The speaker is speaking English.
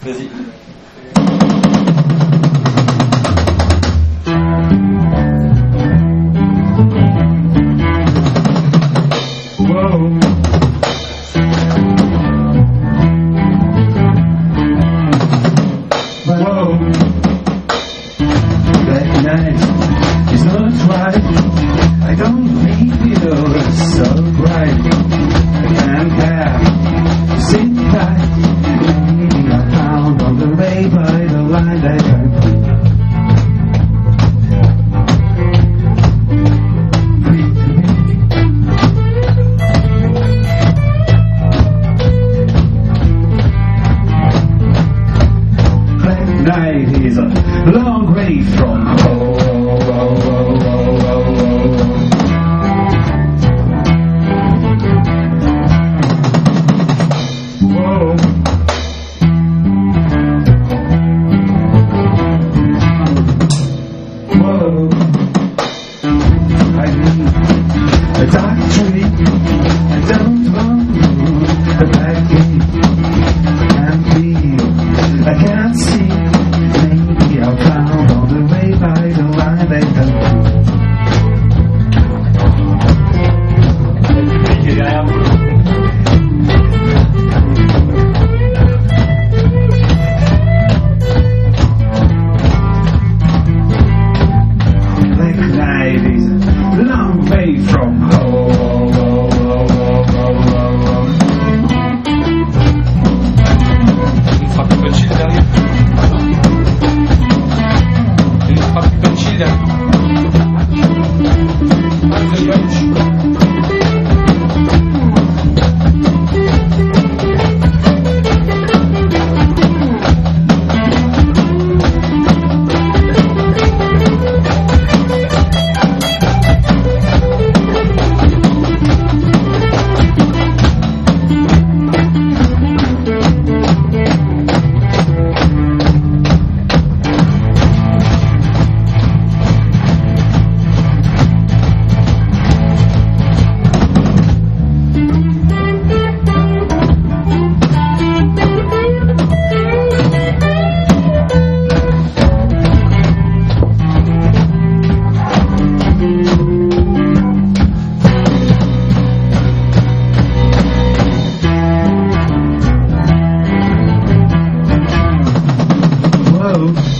Vas-y. Whoa. Whoa. That night is not right. I don't feel so bright. I can't have sit back. Maybe I found on the way by the line that I night is a long way from home. Whoa. Whoa. I need a dark tree. I don't want a bad game. I can't feel, I can't see. Maybe I'll found on the way by the line they don't. Black night is a long way from home. Il fa più chill derrière. Il fa più chill derrière. Whoa.